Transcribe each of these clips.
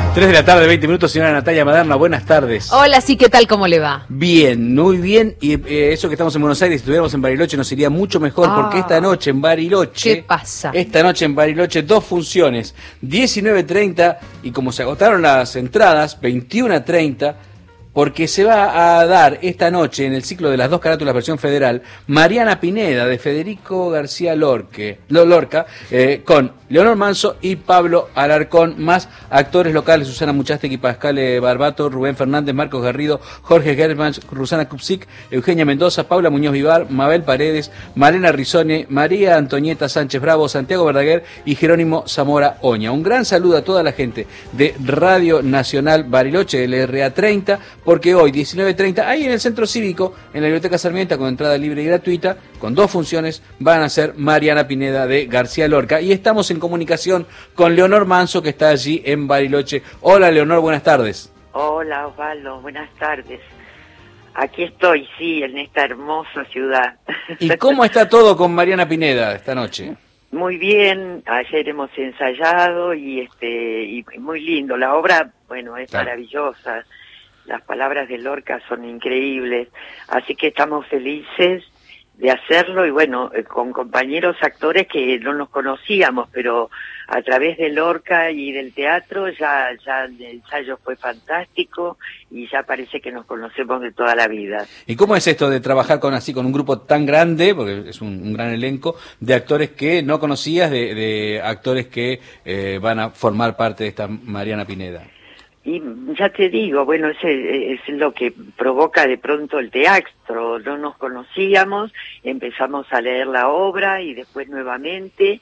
3 de la tarde, 20 minutos, señora Natalia Maderna, buenas tardes. Hola, sí, ¿qué tal? ¿Cómo le va? Bien, muy bien, y eso que estamos en Buenos Aires, si estuviéramos en Bariloche nos iría mucho mejor, porque esta noche en Bariloche... ¿Qué pasa? Esta noche en Bariloche, 2 funciones, 19:30, y como se agotaron las entradas, 21:30, porque se va a dar esta noche, en el ciclo de las 2 carátulas versión federal, Mariana Pineda, de Federico García Lorca, con Leonor Manso y Pablo Alarcón, más actores locales, Susana Muchastegui, Pascal Barbato, Rubén Fernández, Marcos Garrido, Jorge Germán, Rusana Kupsik, Eugenia Mendoza, Paula Muñoz Vivar, Mabel Paredes, Malena Rizone, María Antonieta Sánchez Bravo, Santiago Verdaguer y Jerónimo Zamora Oña. Un gran saludo a toda la gente de Radio Nacional Bariloche, LRA 30, porque hoy, 19:30, ahí en el Centro Cívico, en la Biblioteca Sarmiento, con entrada libre y gratuita, con 2 funciones, van a ser Mariana Pineda de García Lorca. Y estamos en comunicación con Leonor Manso, que está allí en Bariloche. Hola, Leonor, buenas tardes. Hola, Osvaldo, buenas tardes. Aquí estoy, sí, en esta hermosa ciudad. ¿Y cómo está todo con Mariana Pineda esta noche? Muy bien, ayer hemos ensayado y muy lindo. La obra, bueno, es maravillosa. Las palabras de Lorca son increíbles, así que estamos felices de hacerlo y bueno, con compañeros actores que no nos conocíamos, pero a través de Lorca y del teatro ya el ensayo fue fantástico y ya parece que nos conocemos de toda la vida. ¿Y cómo es esto de trabajar con un grupo tan grande, porque es un gran elenco, de actores que no conocías, de actores que van a formar parte de esta Mariana Pineda? Y ya te digo, bueno, ese es lo que provoca de pronto el teatro. No nos conocíamos, empezamos a leer la obra y después nuevamente,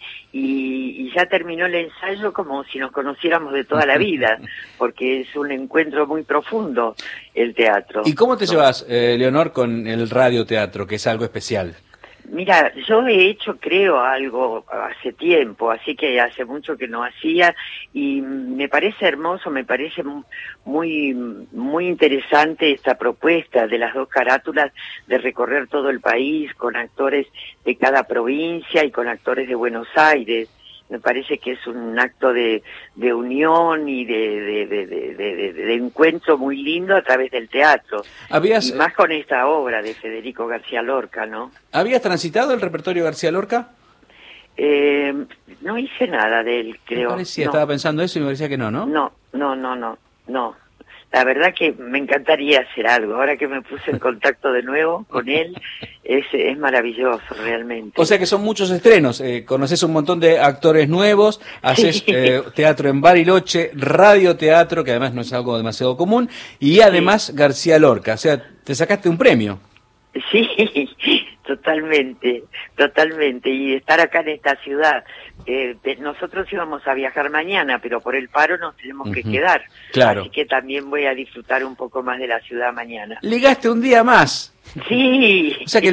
y ya terminó el ensayo como si nos conociéramos de toda la vida, porque es un encuentro muy profundo el teatro. ¿Y cómo te llevas, Leonor, con el radioteatro, que es algo especial? Mira, yo he hecho, creo, algo hace tiempo, así que hace mucho que no hacía, y me parece hermoso, me parece muy interesante esta propuesta de las 2 carátulas de recorrer todo el país con actores de cada provincia y con actores de Buenos Aires. Me parece que es un acto de unión y de encuentro muy lindo a través del teatro. Y más con esta obra de Federico García Lorca, ¿no? ¿Habías transitado el repertorio García Lorca? No hice nada de él, creo. Me parecía, estaba pensando eso y me parecía que no, ¿no? No. La verdad que me encantaría hacer algo. Ahora que me puse en contacto de nuevo con él, es maravilloso realmente. O sea que son muchos estrenos, conoces un montón de actores nuevos, haces teatro en Bariloche, radioteatro, que además no es algo demasiado común, y además García Lorca, o sea, te sacaste un premio. Sí, totalmente, y estar acá en esta ciudad. Nosotros íbamos a viajar mañana, pero por el paro nos tenemos que quedar. Claro. Así que también voy a disfrutar un poco más de la ciudad mañana. Ligaste un día más. Sí. O sea que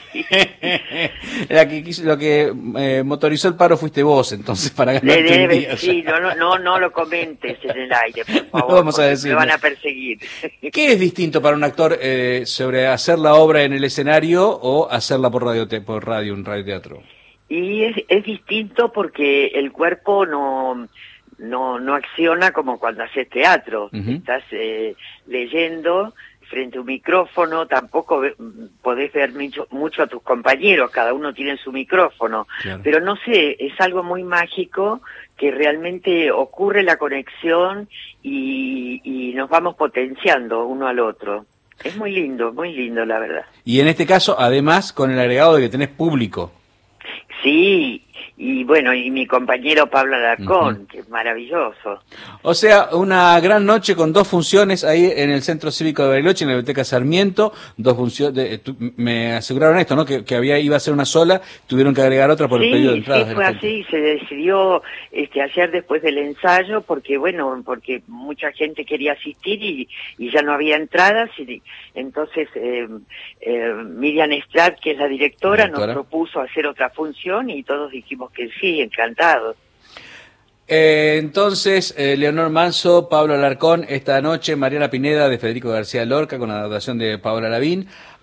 lo que motorizó el paro fuiste vos, entonces, para ganarte un día. Sí, no lo comentes en el aire, por favor, no vamos a decir, me van a perseguir. ¿Qué es distinto para un actor sobre hacer la obra en el escenario o hacerla por radio, un radioteatro? Y es distinto porque el cuerpo no acciona como cuando haces teatro. Estás leyendo frente a un micrófono, tampoco podés ver mucho a tus compañeros, cada uno tiene su micrófono, claro. Pero no sé, es algo muy mágico que realmente ocurre la conexión y nos vamos potenciando uno al otro. Es muy lindo la verdad. Y en este caso, además, con el agregado de que tenés público. Sí, y bueno, y mi compañero Pablo Alarcón, que es maravilloso. O sea, una gran noche con 2 funciones ahí en el Centro Cívico de Bariloche, en la Biblioteca Sarmiento, 2 funciones, me aseguraron esto, ¿no? Que iba a ser una sola, tuvieron que agregar otra por el pedido de entradas. Sí, fue así, se decidió ayer después del ensayo, porque mucha gente quería asistir y ya no había entradas, y entonces Miriam Estrad, que es la directora, nos propuso hacer otra función y todos dijimos que sí, encantados. Entonces, Leonor Manso, Pablo Alarcón, esta noche Mariana Pineda de Federico García Lorca con la adaptación de Paola Lavín,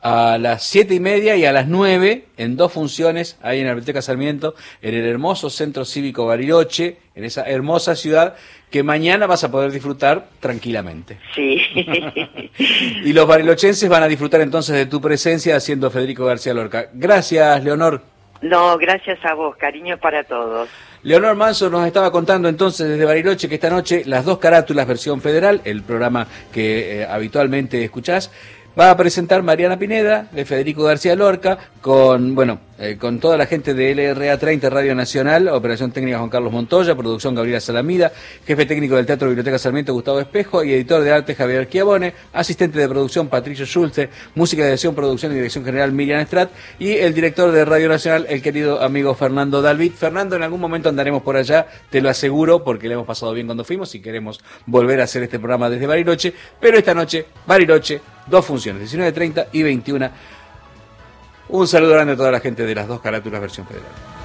a las 7:30 y a las 9 en 2 funciones ahí en la Biblioteca Sarmiento, en el hermoso Centro Cívico Bariloche, en esa hermosa ciudad que mañana vas a poder disfrutar tranquilamente. Sí. Y los barilochenses van a disfrutar entonces de tu presencia haciendo Federico García Lorca. Gracias, Leonor. No, gracias a vos, cariño para todos. Leonor Manso nos estaba contando entonces desde Bariloche que esta noche Las Dos Carátulas versión federal, el programa que habitualmente escuchás, va a presentar Mariana Pineda, de Federico García Lorca, con con toda la gente de LRA 30 Radio Nacional, operación técnica Juan Carlos Montoya, producción Gabriela Salamida, jefe técnico del Teatro Biblioteca Sarmiento Gustavo Espejo y editor de arte Javier Chiavone, asistente de producción Patricio Schulze, música de edición, producción y dirección general Miriam Estrat y el director de Radio Nacional, el querido amigo Fernando Dalvit. Fernando, en algún momento andaremos por allá, te lo aseguro, porque le hemos pasado bien cuando fuimos y queremos volver a hacer este programa desde Bariloche, pero esta noche, Bariloche, 2 funciones, 19:30 y 21. Un saludo grande a toda la gente de Las Dos Carátulas versión federal.